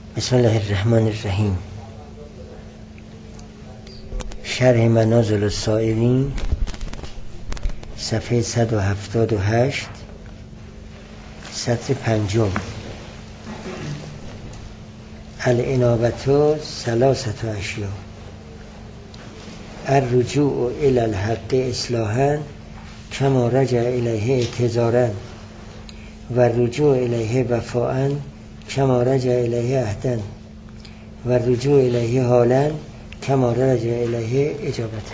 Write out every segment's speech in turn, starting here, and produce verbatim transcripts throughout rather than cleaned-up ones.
بسم الله الرحمن الرحیم. شرح منازل السائرین صفحه صد و هفتاد و هشت سطر پنجم. الانابة ثلاثة اشیاء: الرجوع الی الحق اصلاحا کما رجع الیه اعتذارا و الرجوع الیه وفاء کما رجع الیه عهدا و الرجوع الیه حالا کما رجع الیه اجابتا.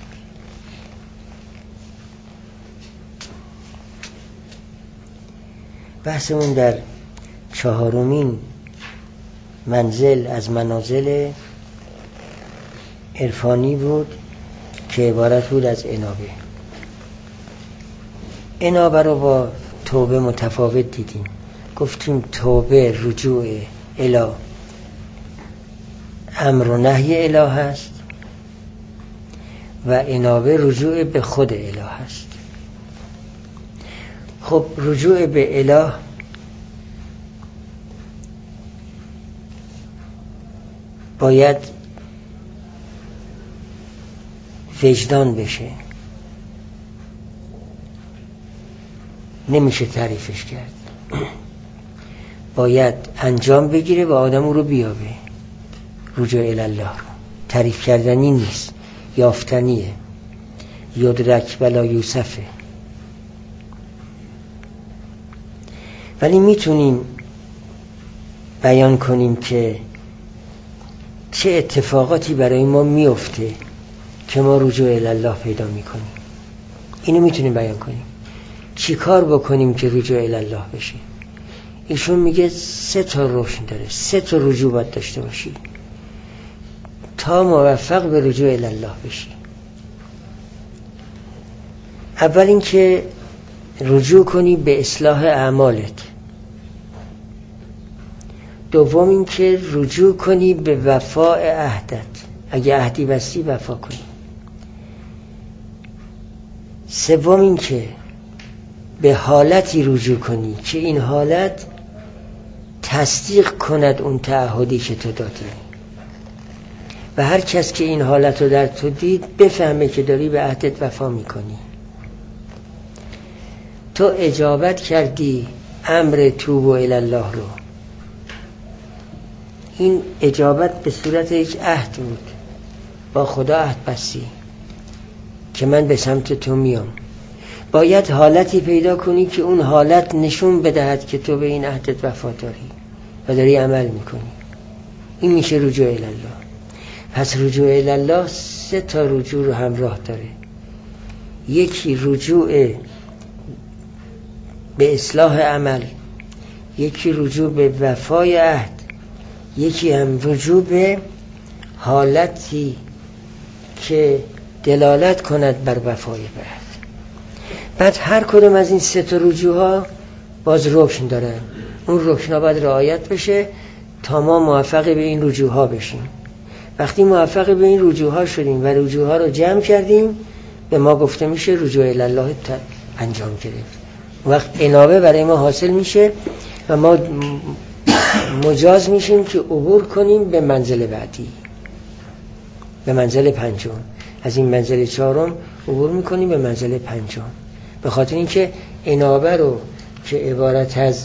بحثمون در چهارمین منزل از منازل عرفانی بود که عبارت بود از انابه. انابه رو با توبه متفاوت دیدیم. گفتیم توبه رجوع الی امر و نهی اله است و انابه رجوع به خود اله است. خب رجوع به اله باید وجدان بشه، نمیشه تعریفش کرد، باید انجام بگیره و آدم او رو بیابه. رجوع الله رو تعریف کردنی نیست، یافتنیه. یدرک ولا یوسفه. ولی میتونیم بیان کنیم که چه اتفاقاتی برای ما میفته که ما رجوع الله پیدا میکنیم. اینو میتونیم بیان کنیم. چی کار بکنیم که رجوع الله بشه؟ ایشون میگه سه تا رکن داره، سه تا رجوع باید داشته باشی تا موفق به رجوع الله بشی. اول اینکه رجوع کنی به اصلاح اعمالت. دوم اینکه رجوع کنی به وفاء عهدت، اگه عهدی بستی وفا کنی. سوم اینکه به حالتی رجوع کنی که این حالت تصدیق کند اون تعهدی که تو دادی و هر کس که این حالت رو در تو دید بفهمه که داری به عهدت وفا میکنی. تو اجابت کردی امر توبو الی الله رو. این اجابت به صورت یک عهد بود، با خدا عهد بستی که من به سمت تو میام. باید حالتی پیدا کنی که اون حالت نشون بدهد که تو به این عهدت وفا داری و داری عمل میکنی. این میشه رجوع الی الله. پس رجوع الی الله سه تا رجوع رو همراه داره. یکی رجوع به اصلاح عمل، یکی رجوع به وفای عهد، یکی هم رجوع به حالتی که دلالت کند بر وفای عهد. بعد هر کدوم از این سه تا رجوع ها باز رکن دارن. اون رکن ها باید رعایت بشه تا ما موفق به این رجوع ها بشیم. وقتی موفق به این رجوع ها شدیم و رجوع ها رو جمع کردیم، به ما گفته میشه رجوع الی الله انجام گرفت. وقت انابه برای ما حاصل میشه و ما مجاز میشیم که عبور کنیم به منزل بعدی، به منزل پنجم. از این منزل چهارم عبور میکنیم به منزل پنجم، به خاطر اینکه انابه رو که عبارت از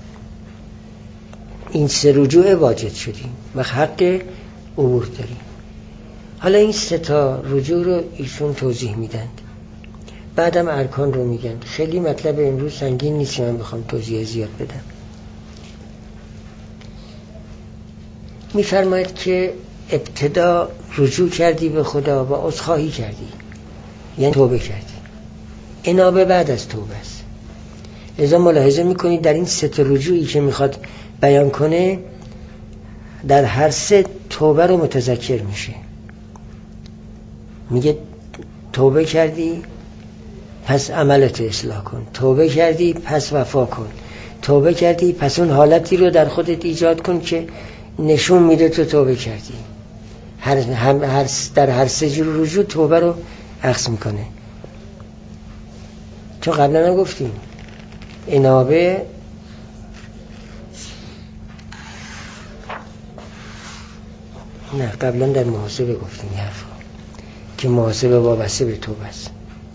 این سه رجوع واجد شدیم و حق عبور داریم. حالا این سه تا رجوع رو ایشون توضیح میدند، بعدم ارکان رو میگن. خیلی مطلب امروز سنگین نیست، من بخوام توضیح زیاد بدم. میفرماید که ابتدا رجوع کردی به خدا و عذرخواهی کردی، یعنی توبه کردی. انابه بعد از توبه است. لذا ملاحظه میکنید در این سه تا رجوعی که میخواد بیان کنه، در هر سه توبه رو متذکر میشه. میگه توبه کردی پس عملت اصلاح کن، توبه کردی پس وفا کن، توبه کردی پس اون حالتی رو در خودت ایجاد کن که نشون میده تو توبه کردی. هر, هم هر در هر سه جور رجوع توبه رو عکس میکنه. چون قبلا هم گفتیم انابه نه قبلا در محاسبه گفتیم یه حرفا که محاسبه وابسته به توبه است.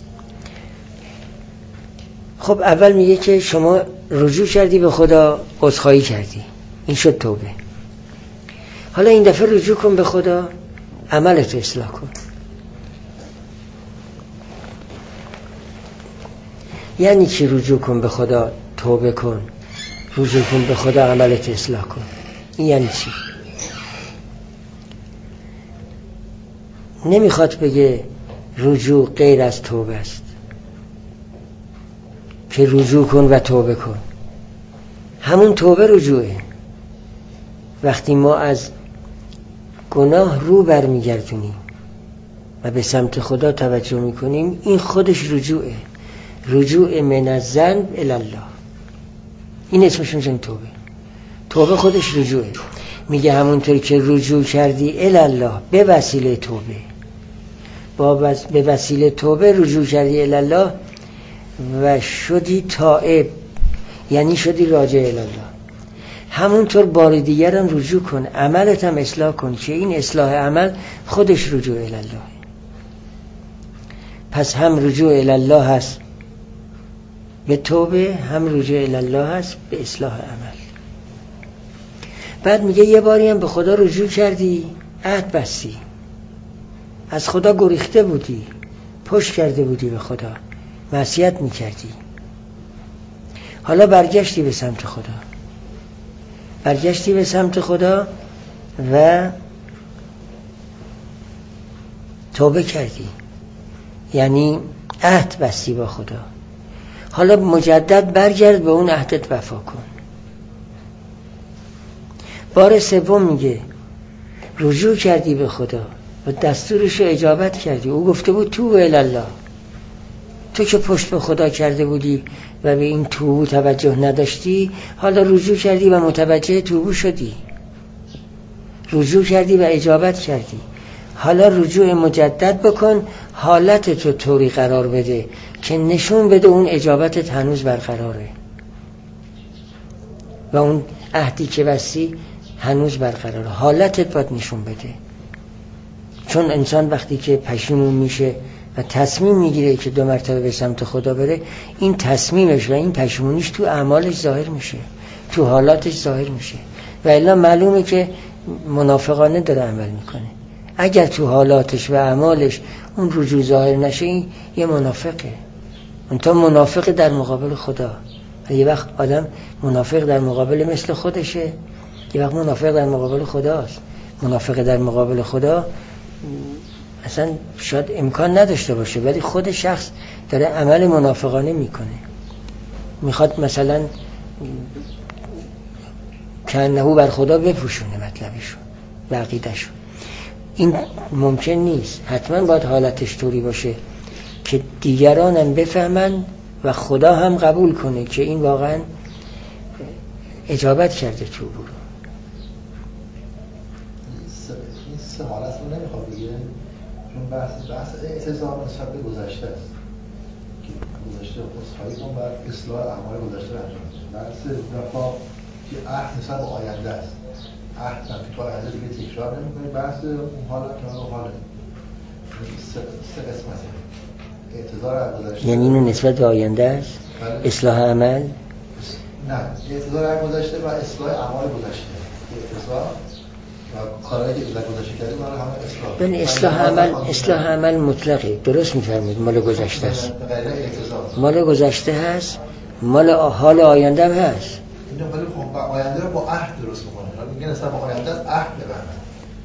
خب اول میگه که شما رجوع کردی به خدا، عذرخواهی کردی، این شد توبه. حالا این دفعه رجوع کن به خدا، عملت اصلاح کن. یعنی چی رجوع کن به خدا، توبه کن، رجوع کن به خدا، عملت اصلاح کن؟ این یعنی چی؟ نمیخواد بگه رجوع غیر از توبه است که رجوع کن و توبه کن. همون توبه رجوعه. وقتی ما از گناه رو برمیگردونیم و به سمت خدا توجه میکنیم، این خودش رجوعه. رجوع من الذنب الی الله، این اسمش میشه توبه. توبه خودش رجوعه. میگه همونطور که رجوع کردی الی الله به وسیله توبه، با بس به وسیله توبه رجوع کردی الی الله و شدی تائب، یعنی شدی راجع الی الله. همونطور بار دیگر هم رجوع کن، عملت هم اصلاح کن که این اصلاح عمل خودش رجوع الی الله. پس هم رجوع الی الله هست به توبه، هم رجوع الی الله هست به اصلاح عمل. بعد میگه یه باری هم به خدا رجوع کردی، عهد بستی، از خدا گریخته بودی، پشت کرده بودی به خدا، معصیت میکردی، حالا برگشتی به سمت خدا، برگشتی به سمت خدا و توبه کردی، یعنی عهد بستی با خدا. حالا مجدد برگرد به اون عهدت وفا کن. بار سوم میگه رجوع کردی به خدا و دستورش رو اجابت کردی. او گفته بود توبه الی الله، تو که پشت به خدا کرده بودی و به این توبه توجه نداشتی، حالا رجوع کردی و متوجه توبه شدی، رجوع کردی و اجابت کردی. حالا رجوع مجدد بکن، حالت تو طوری قرار بده که نشون بده اون اجابتت هنوز برقراره و اون عهدی که بستی هنوز برقراره. حالتت باید نشون بده. چون انسان وقتی که پشیمون میشه و تصمیم میگیره که دو مرتبه به سمت خدا بره، این تصمیمش و این پشیمونیش تو اعمالش ظاهر میشه، تو حالاتش ظاهر میشه، و الا معلومه که منافقانه داره عمل میکنه. اگر تو حالاتش و اعمالش اون رجوع ظاهر نشه، این یه منافقه. اون تا منافق در مقابل خدا. یه وقت آدم منافق در مقابل مثل خودشه، یه وقت منافق در مقابل خداست. منافق در مقابل خدا اصلا شاید امکان نداشته باشه، ولی خود شخص داره عمل منافقانه میکنه، میخواد مثلا کنهو بر خدا بپوشونه مطلبشو و عقیدهشو. این ممکن نیست. حتما باید حالتش طوری باشه که دیگرانم بفهمن و خدا هم قبول کنه که این واقعا اجابت کرده توبه رو. این سه حالت رو نمیخواد بگیره، چون بحث بحث اعتذار نسبت به گذشته است که گذشته عذرخواهی کن بعد اصلاح اعمال گذشته رو انجام بده. بحث وفا که عهد نسبت به آینده است، عهد نسبت به آینده دیگه تکرار نمی‌کنی. بحث اون حالت که اون حالت سه سه قسمته. اعتذار از گذشته یعنی اینو نسبت به آینده است، اصلاح عمل. نه، اعتذار از گذشته و اصلاح اعمال گذشته. اعتذار و کارهایی که در گذشته کردیم برای همه اصلاح. ببین اصلاح عمل، اصلاح عمل مطلقه، درست می‌فرمایید، مال گذشته است. مال گذشته هست، مال حال آینده هم هست. اینو ولی خب آینده رو با عهد درست می‌کنه. میگن اصلا با آینده عهد ببندن.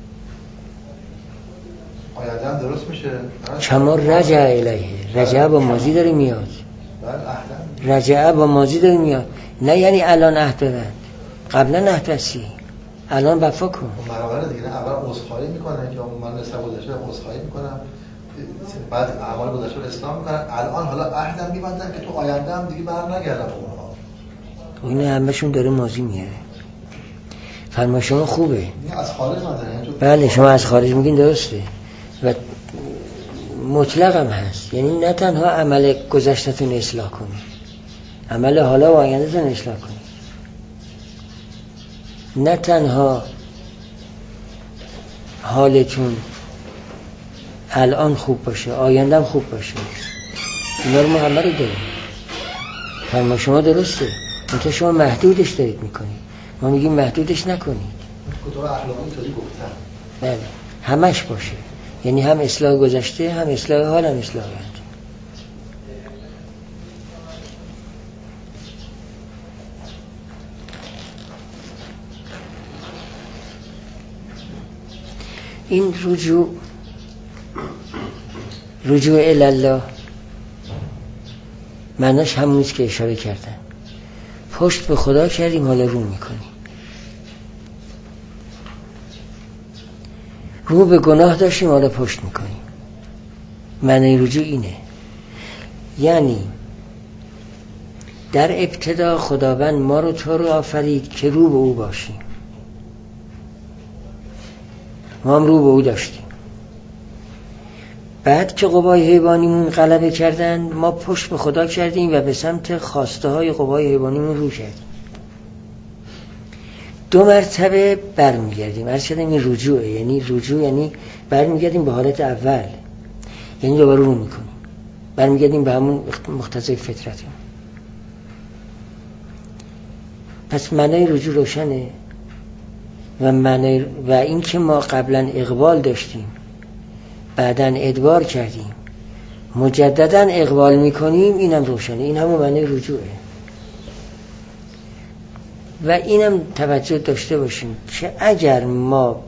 آینده هم درست میشه. کما رجع الیه، رجع با ماضی داره میاد. بله، رجع با ماضی داره میاد. نه یعنی الان عهد ببند، قبلا عهد بستی، الان وفا کن. مراحل دیگه، اول عذرخواهی میکنه که من نسبت گذشته عذرخواهی میکنم، بعد اعمال گذشته رو اصلاح میکنن، الان حالا عهدم میبندن که تو آینده هم دیگه برنگردم به اونها. این همه‌شون داره ماضی میاره. فرما شما خوبه. از خارج مداره. بله شما از خارج میگین درسته و مطلق هم هست. یعنی نه تنها عمل گذشته‌تون اصلاح کنید، عمل حالا و آینده‌تون اصلاح کنید. نه تنها حالتون الان خوب باشه، آیندهم خوب باشه. اینا رو ما همه رو داریم. فرما شما درسته، منتها شما محدودش دارید میکنید. ما میگیم محدودش نکنید. کتاب اخلاقی اینطوری گفتن. بله، همش باشه. یعنی هم اصلاح گذشته، هم اصلاح حال، هم اصلاح آینده. این رجوع رجوع الله معناش همونیست که اشاره کردن. پشت به خدا کردیم، حالا رو میکنیم. رو به گناه داشتیم، حالا پشت میکنیم. معنی رجوع اینه. یعنی در ابتدا خداوند ما رو تو رو آفرید که رو به او باشیم. ما هم رو به او داشتیم. بعد که قوای حیوانیمون غلبه کردن، ما پشت به خدا کردیم و به سمت خواسته های قوای حیوانیمون رو کردیم. دو مرتبه برمیگردیم. عرض کردم این رجوعه. یعنی رجوع یعنی برمیگردیم به حالت اول، یعنی دوباره رو میکنیم، برمیگردیم به همون مقتضای فطرتمون. پس معنای رجوع روشنه. و معنی و این که ما قبلا اقبال داشتیم، بعدن ادبار کردیم، مجددا اقبال میکنیم، اینم روشنه. این همون معنی رجوعه. و اینم توجه داشته باشیم که اگر ما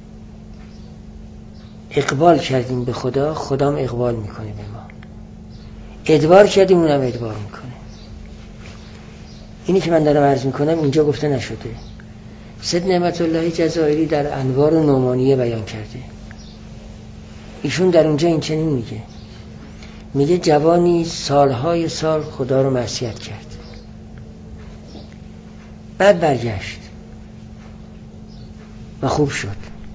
اقبال کردیم به خدا، خدام اقبال میکنه به ما. ادبار کردیم، اونم ادبار میکنه. اینی که من دارم عرض میکنم اینجا گفته نشده. سید نعمت الله جزائری در انوار نعمانیه بیان کرده. ایشون در اونجا این چنین میگه میگه جوانی سالهای سال خدا رو معصیت کرد، بعد برگشت و خوب شد.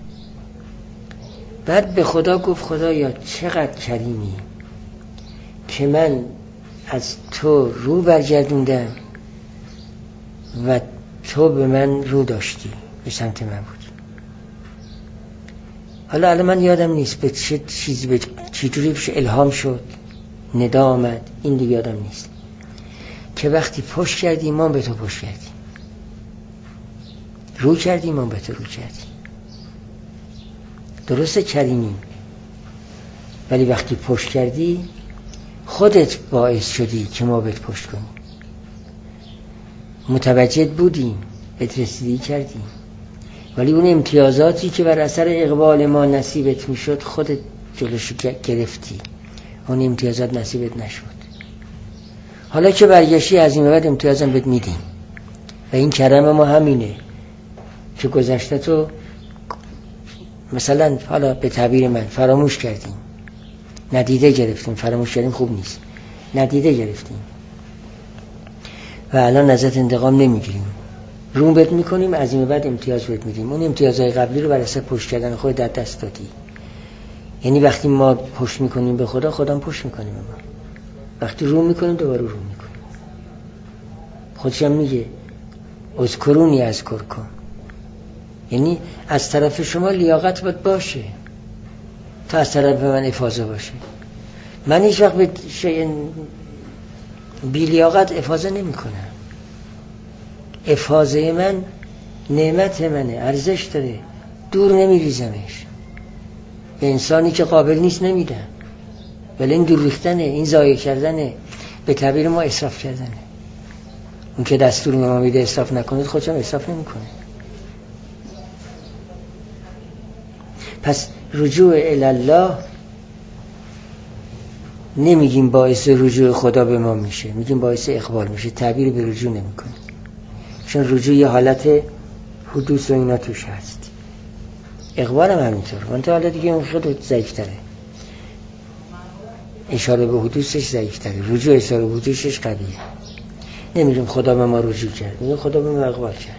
بعد به خدا گفت خدایا چقدر کریمی که من از تو رو برگردوندم و تو به من رو داشتی، به سمت من بود. حالا الان من یادم نیست به چه چیزی به چه جوری بشه الهام شد، ندا آمد، این دیگه یادم نیست، که وقتی پشت کردیم ما به تو پشت کردیم، رو کردیم ما به تو رو کردیم. درسته کریمیم، ولی وقتی پشت کردی خودت باعث شدی که ما بهت پشت کنیم. متوجه بودیم، بهت رسیدگی کردیم، ولی اون امتیازاتی که بر اثر اقبال ما نصیبت میشد خودت جلوشو گرفتی، اون امتیازات نصیبت نشد. حالا که برگشتی از این بعد امتیازم بهت میدیم و این کرم ما همینه که گذشته تو مثلا حالا به تعبیر من فراموش کردیم، ندیده گرفتیم. فراموش کردیم خوب نیست، ندیده گرفتیم و الان ازت انتقام نمیگیریم، رو بهت میکنیم، از این بعد امتیاز بهت میدیم. اون امتیازهای قبلی رو بر اساس پشت کردن خود در دست دادی. یعنی وقتی ما پشت میکنیم به خدا، خدا هم پشت میکنیم به ما. وقتی رو میکنیم دوباره رو میکنیم. خودش هم میگه اذکرونی اذکرکم، یعنی از طرف شما لیاقت باید باشه تا از طرف من افاضه باشه. من هیچ وقت به شیء بی لیاقت افاضه نمی کنم. افاضه من نعمت منه، ارزش داره، دور نمی ریزمش. به انسانی که قابل نیست نمیدم، ولی این دور ریختنه، این ضایع کردنه، به تعبیر ما اسراف کردنه. اون که دستور ما میده اسراف نکنید، خودش هم اسراف نمی کنه. پس رجوع الله نمیگیم باعث رجوع خدا به ما میشه، میگیم باعث اقبال میشه. تعبیر به رجوع نمی کنیم، چون رجوع یه حالت حدوث و اینا توش هست. اقبال هم همینطور، منطقه حالا دیگه اون خیلی ضعیفتره، اشاره به حدوثش ضعیفتره، رجوع اشاره به حدوثش قویه. نمیگیم خدا به ما رجوع کرد، میگیم خدا به ما اقبال کرد.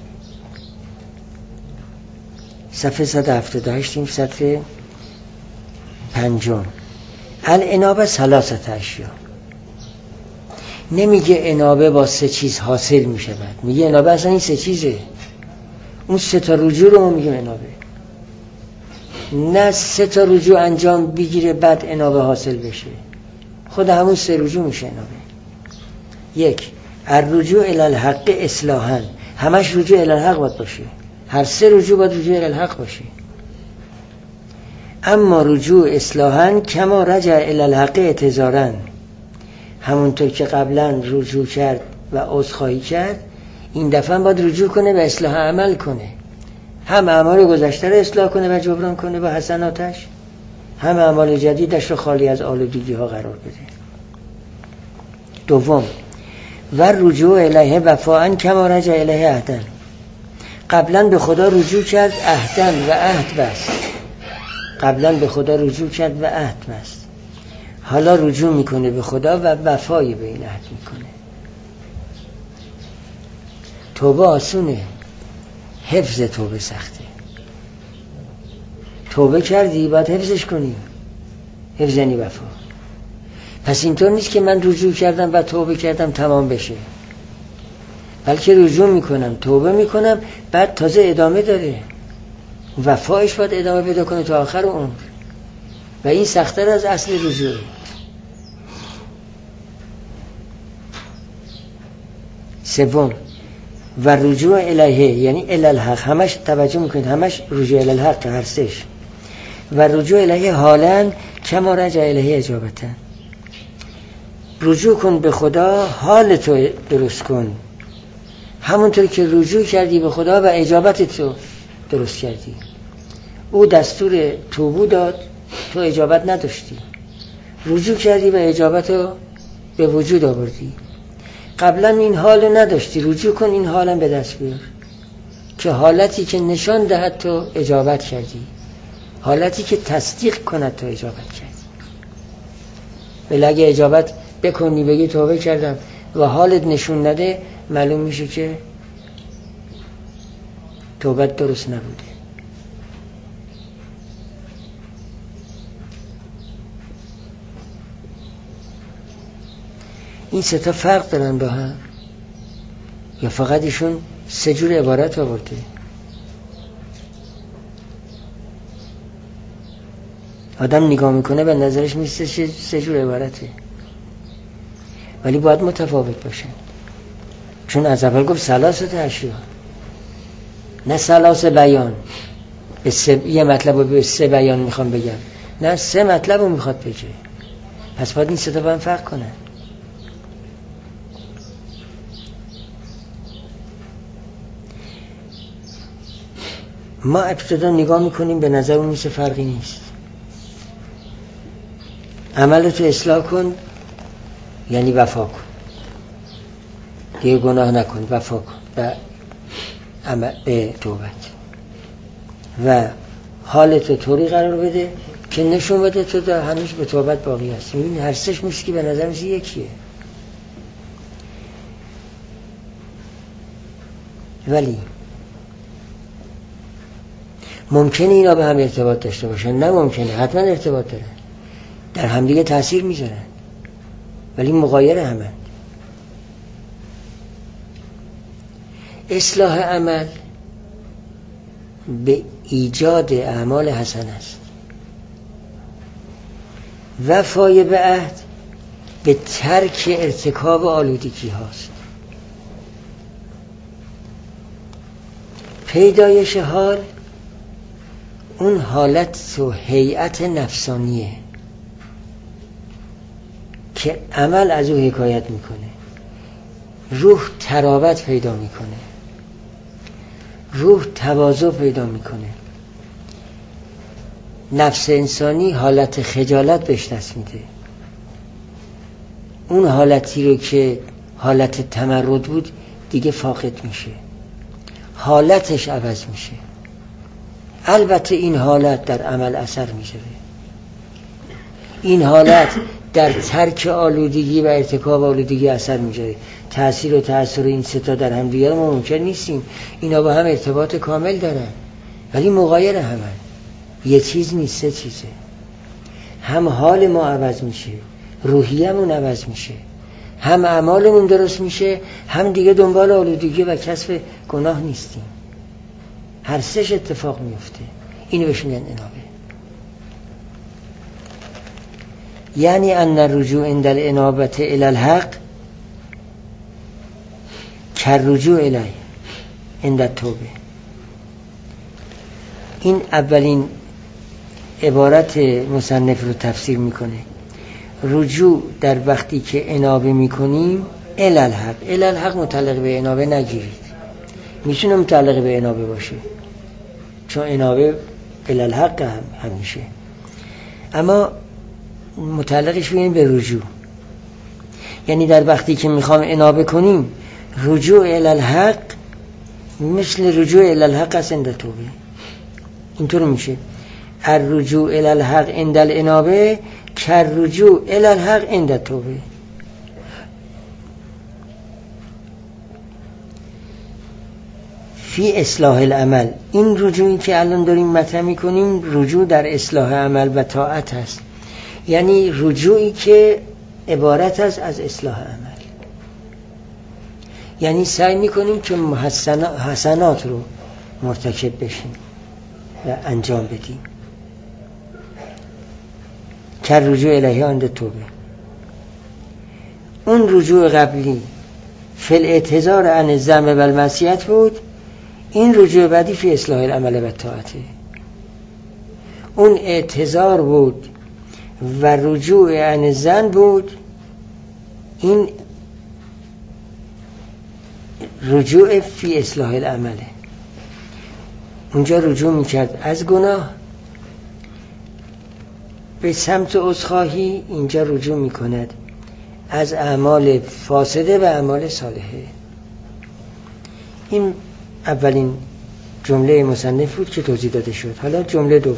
صفحه صد و هفتاد و هشت، صفحه پنجم. الانابه ثلاثت اشیا. نمیگه انابه با سه چیز حاصل میشه، بعد میگه انابه اصلا این سه چیزه. اون سه تا رجوع رو ما میگیم انابه. نه سه تا رجوع انجام بگیره بعد انابه حاصل بشه، خود همون سه رجوع میشه انابه. یک، الرجوع الی الحق اصلاحا، همش رجوع الی الحق باید باشه، هر سه رجوع باید رجوع الی الحق باشه. اما رجوع اصلاحا کما رجع الی الحق اعتذارا، همونطور که قبلا رجوع کرد و عذرخواهی کرد، این دفعه باید رجوع کنه و اصلاح عمل کنه، هم اعمال گذشته رو اصلاح کنه و جبران کنه با حسناتش، هم اعمال جدیدش رو خالی از آلودگی ها قرار بده. دوم، و رجوع الیه وفاءً کما رجع الیه عهداً، قبلا به خدا رجوع کرد عهداً و عهد بست، قبلا به خدا رجوع کرد و عهد بست، حالا رجوع میکنه به خدا و وفای به این عهد میکنه. توبه آسونه، حفظ توبه سخته. توبه کردی باید حفظش کنی، حفظ یعنی وفا. پس اینطور نیست که من رجوع کردم و توبه کردم تمام بشه، بلکه رجوع میکنم، توبه میکنم، بعد تازه ادامه داره، وفایش باید ادامه پیدا کنه تا آخر عمر و این سخت‌تر از اصل رجوع. سوم، و رجوع الیه یعنی الی الحق، همش توجه میکنید همش رجوع الی الحق هر سش. و رجوع الیه حالا کما رجع الیه اجابتا، رجوع کن به خدا، حال تو درست کن همونطور که رجوع کردی به خدا و اجابت تو درست کردی. او دستور توبه داد، تو اجابت نداشتی، رجوع کردی و اجابت رو به وجود آوردی. قبلا این حال رو نداشتی، رجوع کن این حالم به دست بیار که حالتی که نشان دهد تو اجابت کردی، حالتی که تصدیق کند تو اجابت کردی. ولی اگه اجابت بکنی بگی توبه کردم و حالت نشون نده، معلوم میشه که توبت درست نبوده. این سه تا فرق دارن با هم یا فقط ایشون سه جور عبارت آورده؟ آدم نگاه میکنه به نظرش میسته سه جور عبارته، ولی باید متفاوت باشه، چون از اول گفت ثلاثه اشیاء، نه ثلاثه بیان، به سه یه مطلب رو به سه بیان میخوام بگم، نه سه مطلب رو میخواد بگه. پس باید این سه تا با هم فرق کنن. ما ابتدا نگاه میکنیم به نظر اون نیست، فرقی نیست. عملتو اصلاح کن یعنی وفا کن، دیگه گناه نکن، وفا کن به عمل به توبت و حالتو طوری قرار بده که نشون بده تو در هنوز به توبت باقی هست. این هر سش میشه که به نظر میشه یکیه، ولی ممکنه اینا به هم ارتباط داشته باشن، نه ممکنه، حتما ارتباط دارن، در همدیگه تأثیر میذارن، ولی مغایر همن. اصلاح عمل به ایجاد اعمال حسن است، وفای به عهد به ترک ارتکاب آلودگی هاست. پیدایش حال اون حالت و هیئت نفسانیه که عمل از او حکایت میکنه. روح تراوت پیدا میکنه، روح تواضع پیدا میکنه، نفس انسانی حالت خجالت بهش دست میده، اون حالتی رو که حالت تمرد بود دیگه فاقد میشه، حالتش عوض میشه. البته این حالت در عمل اثر میذاره، این حالت در ترک آلودگی و ارتکاب آلودگی اثر میذاره. تأثیر و تأثیر این ستا در هم دیگر ما ممکن نیستیم، اینا با هم ارتباط کامل دارن ولی مغایر همن، یه چیز نیست، سه چیزه. هم حال ما عوض میشه، روحیه‌مون عوض میشه، هم اعمالمون درست میشه، هم دیگه دنبال آلودگی و کسب گناه نیستیم. هر سه‌ش اتفاق میفته. اینو بهش میگن انابه. یعنی ان الرجوع عند الانابه الی الحق کالرجوع الیه عند التوبه. این اولین عبارت مصنف رو تفسیر میکنه. رجوع در وقتی که انابه میکنیم الی الحق. الی الحق متعلق به انابه نگیرید، میتونه متعلق به انابه باشه چون انابه الی الحق هم همیشه، اما متعلقش بگیم به رجوع. یعنی در وقتی که میخوام انابه کنیم رجوع الی الحق مثل رجوع الی الحق است عند توبه. اینطور میشه الرجوع الی الحق عند الانابه کالرجوع الی الحق عند التوبه. فی اصلاح العمل. این رجوعی که الان داریم مطرح میکنیم رجوع در اصلاح عمل و طاعت است، یعنی رجوعی که عبارت است از اصلاح عمل. یعنی سعی میکنیم که حسنات رو مرتکب بشیم و انجام بدیم. که رجوع الیه عند توبه. اون رجوع قبلی فی الاعتذار عن الذنب و المعصیت بود، این رجوع بعدی فی اصلاح العمل و طاعته. اون اعتذار بود و رجوع عن الذنب بود، این رجوع فی اصلاح العمله. اونجا رجوع میکرد از گناه به سمت عذرخواهی، اینجا رجوع میکند از اعمال فاسده و اعمال صالحه. این اولین جمله مصنف بود که توضیح داده شد. حالا جمله دوم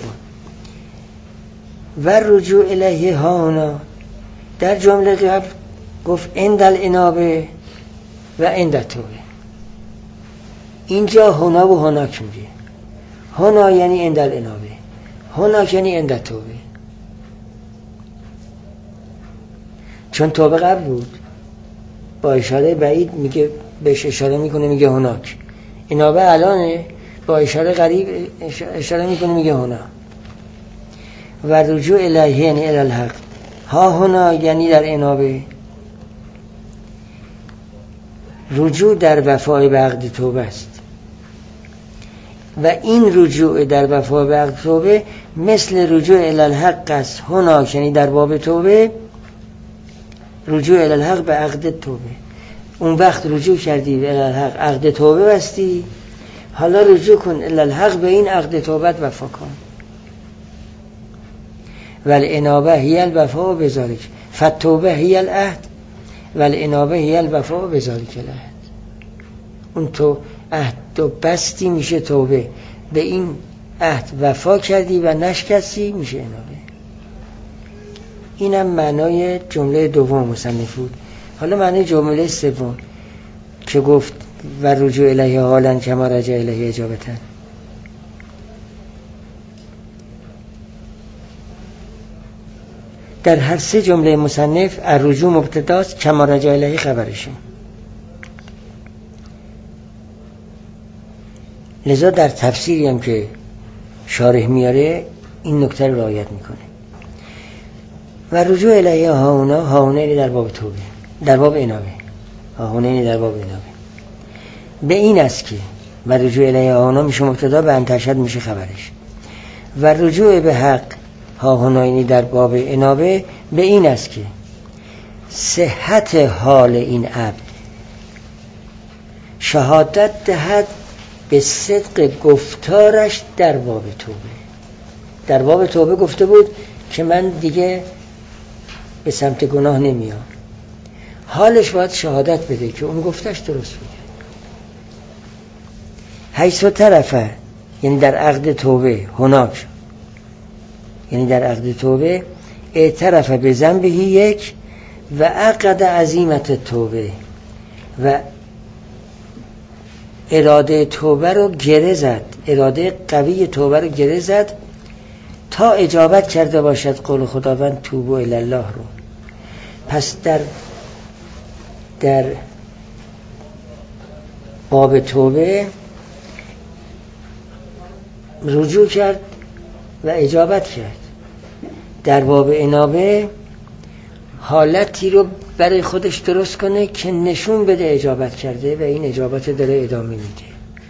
و رجوع الیه ها هنا. در جمله قبل گفت عند الانابه و عند التوبه، اینجا هنا و هناک میگه. هنا یعنی عند الانابه، هناک یعنی عند التوبه. چون توبه قبل بود با اشاره بعید میگه، بهش اشاره میکنه میگه هناک. انابه الانه با اشاره قریب اشاره میکنه میگه هنا. و رجوع الیه یعنی الی الحق، ها هنا یعنی در انابه. رجوع در وفای به عقد توبه است و این رجوع در وفای به عقد توبه مثل رجوع الی الحق است. هنا یعنی در باب توبه، رجوع الی الحق به عقد توبه. اون وقت رجوع کردی به الی الحق، عقد توبه بستی، حالا رجوع کن الی الحق به این عقد توبت وفا کن. والانابه هی الوفا بذالک فالتوبه هی العهد والانابه هی الوفا بذالک العهد. اون تو عهد و بستی میشه توبه، به این عهد وفا کردی و نشکستی میشه انابه. اینم معنای جمله دوم مصنف بود. حالا معنای جمله سوم که گفت و رجوع الیه حالا کما رجع الیه اجابتا. در هر سه جمله مصنف الرجوع مبتداست، کما رجع الیه خبرشه. لذا در تفسیری هم که شارح میاره این نکته رو رعایت میکنه. و رجوع الیه هاونا، هاونا یعنی در باب توبه، در باب انابه. هاونا یعنی در باب انابه. به این است که و رجوع الیه هاونا میشه مبتدا، به انتشد میشه خبرش. و رجوع به حق هاونا یعنی در باب انابه به این است که صحت حال این عبد شهادت دهد به صدق گفتارش در باب توبه. در باب توبه گفته بود که من دیگه به سمت گناه نمیام، حالش باید شهادت بده که اون گفتش درست بود. حیث و طرفه یعنی در عقد توبه، هناک یعنی در عقد توبه، اعترف به ذنبه یک و عقد عزیمت توبه و اراده توبه رو گره زد، اراده قوی توبه رو گره زد تا اجابت کرده باشد قول خداوند توبوا الی الله رو. پس در در باب توبه رجوع کرد و اجابت کرد. در باب انابه حالتی رو برای خودش درست کنه که نشون بده اجابت کرده و این اجابت داره ادامه میده.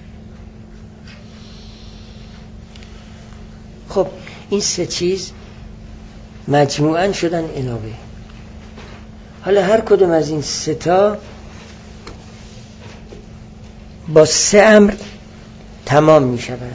خب این سه چیز مجموعاً شدن انابه. حالا هر کدوم از این سه تا با سه امر تمام می شوند.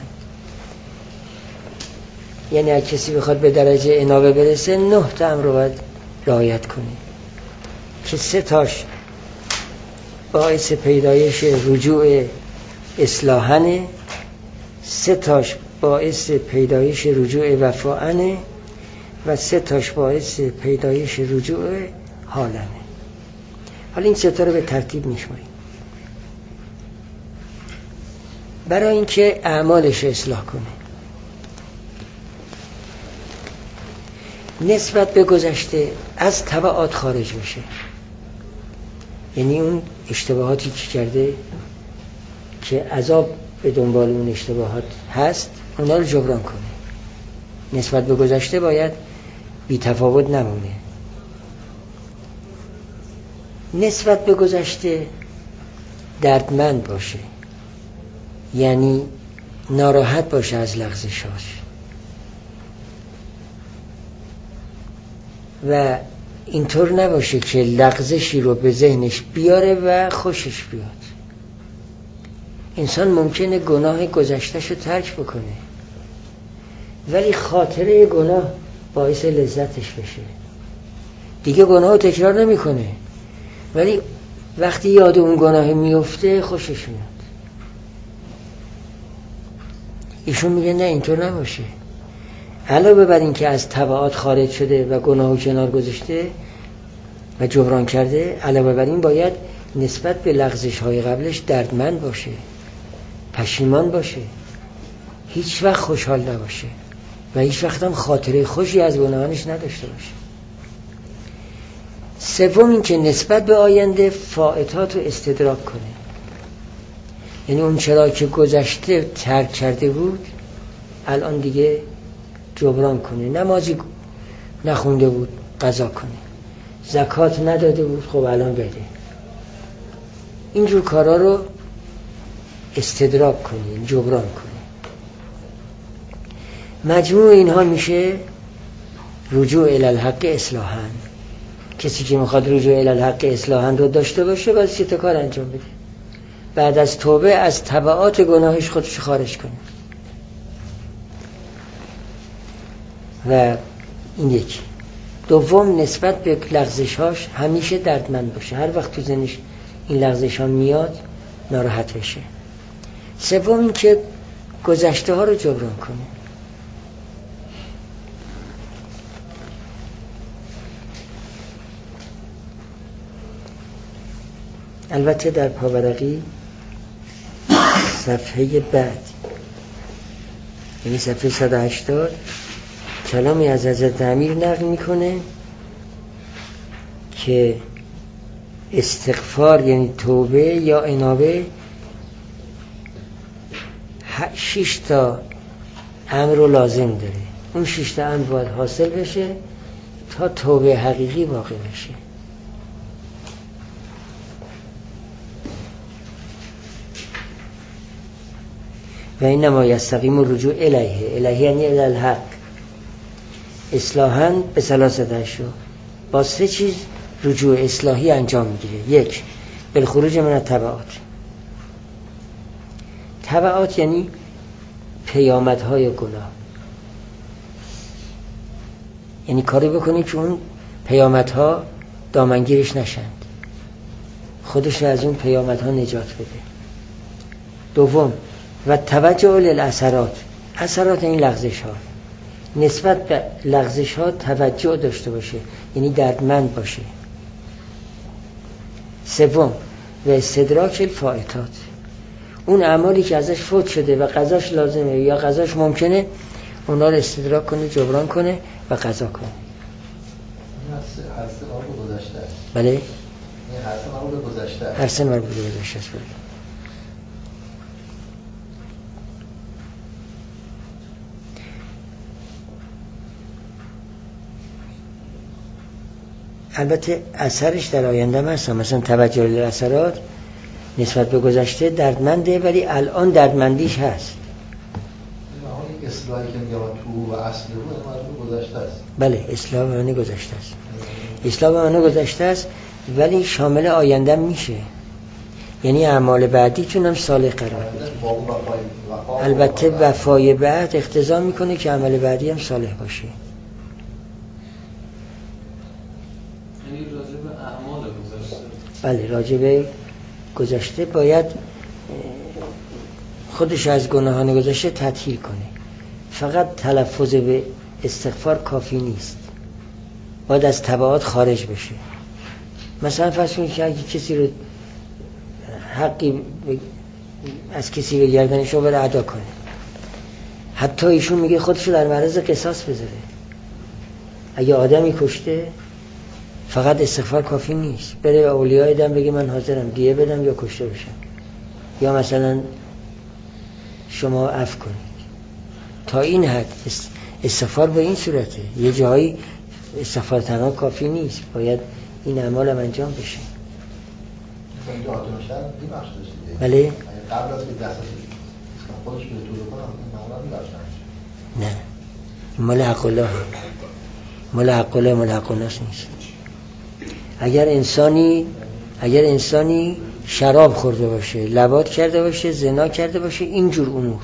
یعنی اگه کسی بخواد به درجه انابه برسه نه تا امر رو باید رعایت کنه که سه تاش باعث پیدایش رجوع اصلاحنه، سه تاش باعث پیدایش رجوع وفاعنه و سه تاش باعث پیدایش رجوع حالنه. حالا این سه تا رو به ترتیب میشماریم برای اینکه اعمالش اصلاح کنه. نسبت به گذشته از تبعات خارج بشه، یعنی اون اشتباهاتی که کرده که عذاب به دنبال اون اشتباهات هست اونا رو جبران کنه. نسبت به گذشته باید بی تفاوت نمونه. نسبت به گذشته دردمند باشه، یعنی ناراحت باشه از لغزشاش و اینطور نباشه که لغزشی رو به ذهنش بیاره و خوشش بیاد. انسان ممکنه گناه گذشته‌شو ترک بکنه ولی خاطره گناه باعث لذتش بشه، دیگه گناه رو تکرار نمی‌کنه ولی وقتی یاد اون گناه میفته خوشش میاد. ایشون میگه نه اینطور نباشه. علاوه بر این که از تبعات خارج شده و گناهو کنار گذاشته و جبران کرده، علاوه بر این باید نسبت به لغزش های قبلش دردمند باشه، پشیمان باشه، هیچ وقت خوشحال نباشه و هیچ وقت هم خاطره خوشی از گناهانش نداشته باشه. سوم این که نسبت به آینده فائتات رو استدراک کنه، یعنی اون چرا که گذشته ترک کرده بود الان دیگه جبران کنه. نمازی نخونده بود قضا کنه، زکات نداده بود خب الان بده. اینجور کارا رو استدراک کنه، جبران کنه. مجموع اینها میشه رجوع الی الحق اصلاحاً. کسی که میخواد رجوع الی الحق اصلاحاً رو داشته باشه باید سه تا کار انجام بده. بعد از توبه از تبعات گناهش خودش خارج کنه و این یکی. دوم نسبت به لغزش‌هاش همیشه دردمند باشه، هر وقت تو ذهنش این لغزش‌ها میاد ناراحت بشه. سوم این که گذشته ها رو جبران کنه. البته در پاورقی صفحه بعد یعنی صفحه صد و هشتاد کلامی از حضرت امیر نقل میکنه که استغفار یعنی توبه یا انابه شش تا امر رو لازم داره. اون شش تا امر باید حاصل بشه تا توبه حقیقی واقع بشه. و اینما یستقیم الرجوع الیه، الیه یعنی الی الحق اصلاحاً به ثلاثه اشیا. با سه چیز رجوع اصلاحی انجام میگیره. یک، بالخروج من التبعات. تبعات یعنی پیامدهای گناه، یعنی کاری بکنی که اون پیامدها دامنگیرش نشند، خودش از اون پیامدها نجات بده. دوم و توجه للاثرات، اثرات این لغزش ها، نسبت به لغزش ها توجه داشته باشه یعنی دردمند باشه. سوم و استدراک الفائتات، اون اعمالی که ازش فوت شده و قضاش لازمه یا قضاش ممکنه اونا رو استدراک کنه، جبران کنه و قضا کنه. هر سه مربوط گذشته است. بله؟ این هر سه مربوط گذشته است. هر سه مربوط گذشته است. البته اثرش در آینده هست، مثلا توجه به اثرات نسبت به گذشته دردمنده، ولی الان دردمندیش هست. اصلاحی که میگه تو و اصل رو گذشته است. بله، اصلاح به معنی گذشته است. اصلاح به معنی گذشته است، ولی شامل آینده میشه. یعنی اعمال بعدی چونم صالح قرار بده. البته وفای بعد اقتضا میکنه که عمل بعدی هم صالح باشه. یعنی راجع به اعمال گذشته. بله، راجع به گذشته باید خودش از گناهان گذشته تطهیر کنه. فقط تلفظ به استغفار کافی نیست، باید از تبعات خارج بشه. مثلا فرض کنید که اگه کسی رو حقی از کسی به گردنش رو بره ادا کنه، حتی ایشون میگه خودشو در معرض قصاص بذاره. اگه آدمی کشته فقط استغفار کافی نیست، بره اولیای دم بگه من حاضرم دیه بدم یا کشته بشم، یا مثلا شما عفو کنید. تا این حد استغفار به این صورته. یه جایی استغفار تنها کافی نیست، باید این اعمال هم انجام بشه. اینجا آدم شهر این بخش داشته. بله؟ قبل از که دست خودش به طور کنم معمولا می‌بخشن. نه، مال حق الله، مال حق الله، مال حق الناس نیست. اگر انسانی اگر انسانی شراب خورده باشه، لواط کرده باشه، زنا کرده باشه، اینجور امور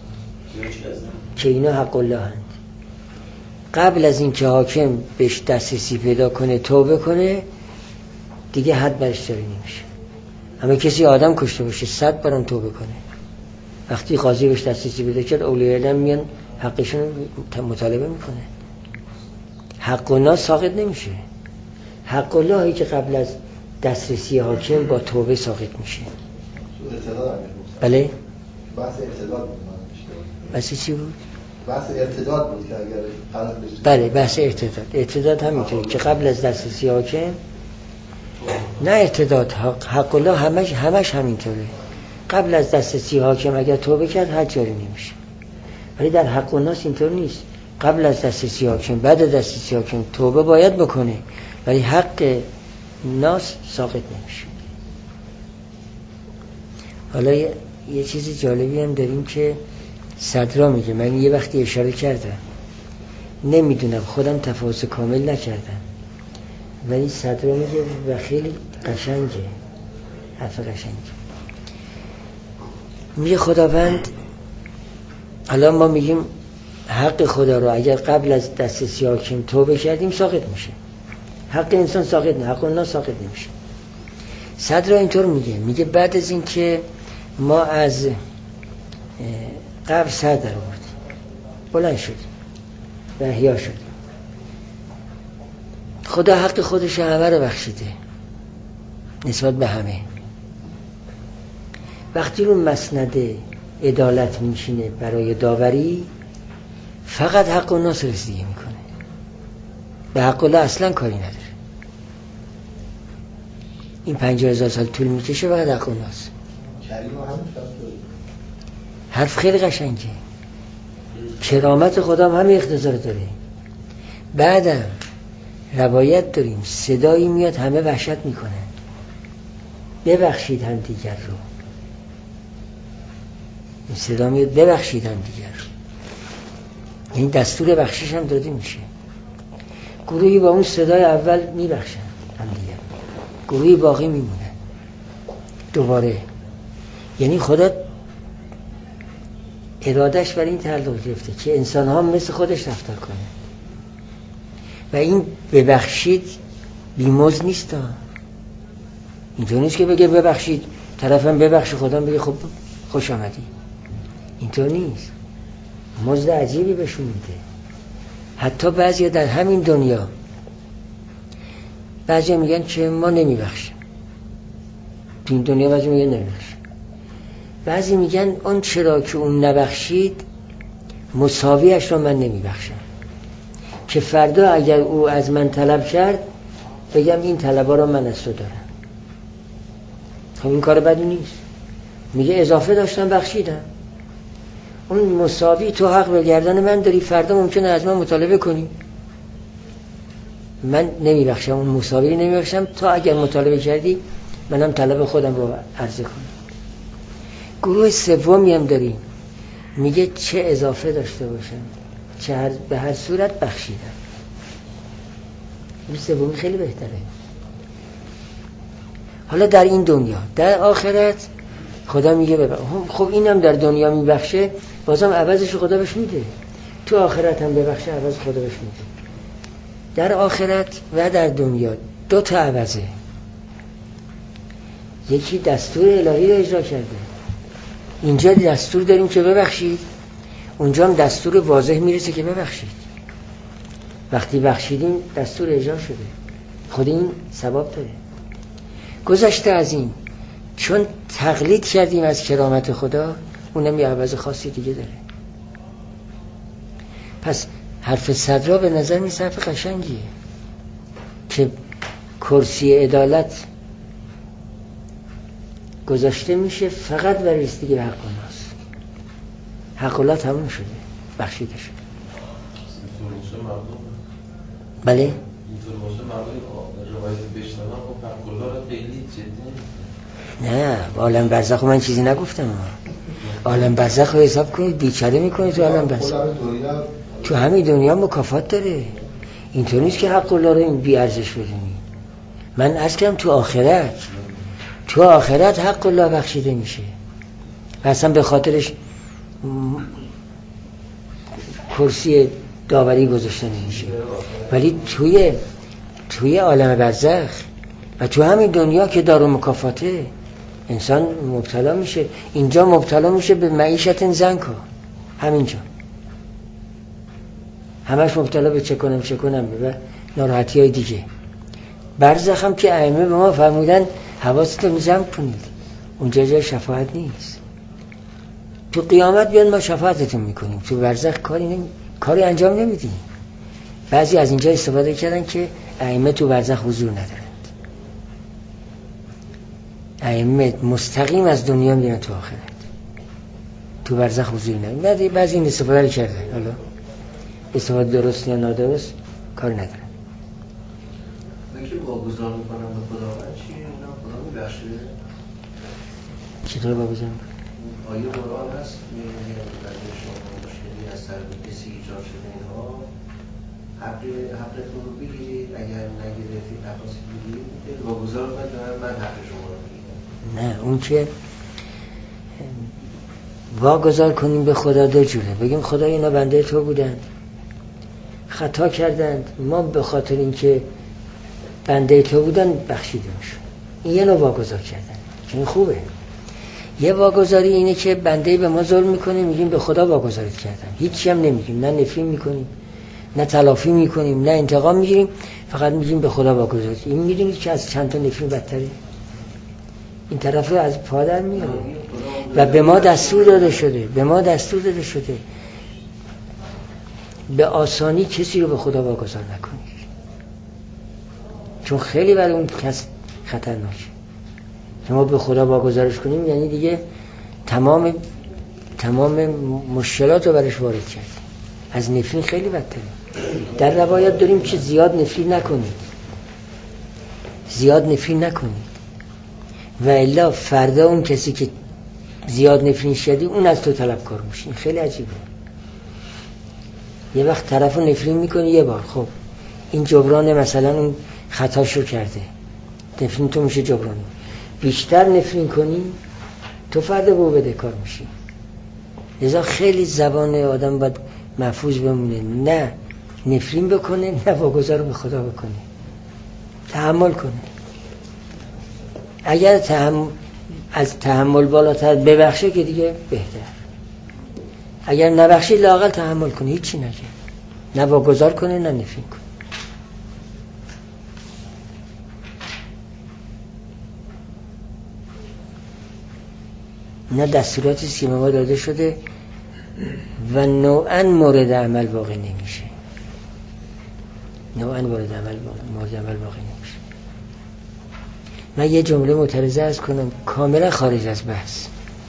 که اینا حق الله هست، قبل از این که حاکم بهش دسترسی پیدا کنه توبه کنه، دیگه حد برش جاری نمیشه. اما کسی آدم کشته باشه صد بارم توبه کنه، وقتی قاضی بهش دسترسی پیدا کرد اولیای علم میان حقشون مطالبه میکنه. حق الناس ساقط نمیشه. حق اللهی که قبل از دسترسی حاکم با توبه ساقط میشه. بله؟ بحث ارتداد بود. بحث چی بود؟ بحث ارتداد بود که اگر قلم بشه. بله، بحث ارتداد. ارتداد همینطوری که قبل از دسترسی حاکم، نه ارتداد، حق, حق الله همش همش همینطوره. قبل از دسترسی حاکم اگر توبه کرد حد جاری نمیشه. ولی در حق الناس اینطور نیست. قبل از دسترسی حاکم، بعد از دسترسی حاکم توبه باید بکنه، ولی حق ناس ساقط نمیشه. حالا یه, یه چیز جالبی هم داریم که صدرا میگه، من یه وقتی اشاره کردم، نمیدونم خودم تفاوض کامل نکردم، ولی صدرا میگه و خیلی قشنگه، حرف قشنگه. میگه خداوند، حالا ما میگیم حق خدا رو اگر قبل از دسترسی حاکم توبه کردیم ساقط میشه، حق انسان ساقط نه، حق الناس ساقط نمیشه. صدرا اینطور میگه، میگه بعد از این که ما از قبر سر در آوردیم، بلند شدیم و احیا شدیم، خدا حق خودش همه رو بخشیده نسبت به همه. وقتی رو مسند عدالت میشینه برای داوری، فقط حق الناس رسیدگی میکنه، به حق الله اصلا کاری نداره. این پنجاه هزار سال طول میکشه، فقط حق الناس. حرف خیلی قشنگه. کرامت خدا هم همه اقتضا داره. بعدم روایت داریم صدایی میاد همه وحشت میکنن، ببخشید هم دیگر رو. این صدا میاد ببخشید هم دیگر رو، این دستور بخشش هم داده میشه. گروهی با اون صدای اول میبخشن هم دیگر، گروهی باقی میمونن دوباره. یعنی خدا ارادش برای این تعلق گرفته که انسان ها مثل خودش رفتار کنه، و این ببخشید بیموز نیست. اینطور نیست که بگه ببخشید طرفم ببخش خدا بگه خب خوش آمدی، اینطور نیست. مزد عجیبی بهشون میده. حتی بعضی در همین دنیا بعضی میگن که ما نمیبخشیم، تو این دنیا بعضی میگن نمیبخشیم، بعضی میگن اون چرا که اون نبخشید مساویش رو من نمیبخشم، که فردا اگر او از من طلب کرد بگم این طلبا رو من از تو دارم. خب این کار بدی نیست. میگه اضافه داشتم بخشیدم، اون مساوی تو حق به گردن من داری، فردا ممکنه از من مطالبه کنی. من نمیبخشم، اون مساوی نمیبخشم تا اگر مطالبه کردی منم طلب خودم رو عرضه کنم. گروه سومی هم داریم میگه چه اضافه داشته باشم چه هر به هر صورت بخشیدم. این سومی خیلی بهتره. حالا در این دنیا، در آخرت خدا میگه ببخش. خب اینم در دنیا میبخشه، بازم عوضش خدا بهش میده. تو آخرت هم ببخشه، عوض خدا بهش میده. در آخرت و در دنیا دو تا عوضه. یکی دستور الهی رو اجرا کرده، اینجا دستور داریم که ببخشید، اونجا هم دستور واضح میرسه که ببخشید. وقتی بخشیدیم دستور اجرا شده، خود این ثواب داره. گذشته از این چون تقلید کردیم از کرامت خدا، اونم یه عوض خاصی دیگه داره. پس حرف صدرا به نظر می حرف قشنگیه که کرسی عدالت گذاشته میشه فقط برای رسیدگی به حق الناس. حق الله تموم شده، بخشیده شده. بله؟ اینطور باشه مردم روایت بشنوم و حق الله را خیلی جدی نه، عالم برزخ من چیزی نگفتم. عالم برزخ رو حساب کنید بیچاره میکنید تو عالم برزخ. تو همین دنیا مکافات داره. اینطور نیست که حق الله رو این بی ارزش بدونی. من عرض کردم تو آخرت تو آخرت حق الله بخشیده میشه و اصلا به خاطرش کرسی داوری گذاشته نمیشه. ولی توی توی عالم برزخ و تو همین دنیا که دار و مکافاته انسان مبتلا میشه. اینجا مبتلا میشه به معیشت زنکا، همینجا همش مبتلا به چه کنم چه کنم و ناراحتی های دیگه. برزخ هم که ائمه به ما فرمودن حواستون جمع کنید، اونجا جای شفاعت نیست. تو قیامت بیاد ما شفاعتتون میکنیم، تو برزخ کاری نمی... کاری انجام نمیدیم. بعضی از اینجا استفاده کردن که ائمه تو برزخ حضور ندارند. ائمه مستقیم از دنیا میرن تو آخرت، تو برزخ حضور ندارن. بعضی بعضی این استفاده کردن، حالا استفاده درست یا نادرست کار ندارن. من که واگذار میکنم به خداوند چی؟ اینا خدا میبخشه؟ چطور واگذار میکنم؟ آیه قرآن هست میگه برای شما مشکلی از سر کسی ایجاد شده اینها حق حقتون رو بگیرید، اگر نگرفتید نخواستید بگیرید واگذار کنید من حق شما رو بگیرم. نه، اون که واگذار کنیم به خدا دو جوره. بگیم خدا اینا بنده تو بودند، خطا کردند، ما به خاطر اینکه بنده تو بودن بخشیده میشون. این یه نوع واگذار کردن که این خوبه. یه واگذاری اینه که بنده به ما ظلم میکنه، میگیم به خدا واگذارت کردم، هیچی هم نمیگیم، نه نفی میکنیم نه تلافی میکنیم نه انتقام میگیریم، فقط میگیم به خدا واگذارت. این میدونید که از چند تا نفی بدتره. این طرف رو از پادر میاره و به ما دستور داده شده به ما دستور داده شده به آسانی کسی رو به خدا واگذار نکنید، چون خیلی برای اون کس خطرناکه. ما به خدا واگذارش کنیم یعنی دیگه تمام تمام مشکلات رو برش وارد کردیم. از نفرین خیلی بدتره. در روایات داریم که زیاد نفرین نکنید، زیاد نفرین نکنید و الا فردا اون کسی که زیاد نفرین شدی اون از تو طلبکار میشه. این خیلی عجیبه. یه وقت طرفو نفرین میکنی یه بار، خب این جبران مثلا اون خطاشو کرده، نفرین تو میشه جبران. بیشتر نفرین کنی تو فردا به بده کار میشی. لذا خیلی زبان آدم باید محفوظ بمونه، نه نفرین بکنه نه واگذار به خدا بکنه، تحمل کنه. اگر تحمل از تحمل بالاتر ببخشه که دیگه بهتر. اگر نبخشی لااقل تحمل کنه، هیچی نگه، نه واگذار کنه نه نفرین کنه. نه دستوراتی که به ما داده شده و نوعاً مورد عمل واقع نمیشه. نوعاً مورد عمل مورد عمل واقع نمیشه. من یه جمله معترضه از کنم کاملا خارج از بحث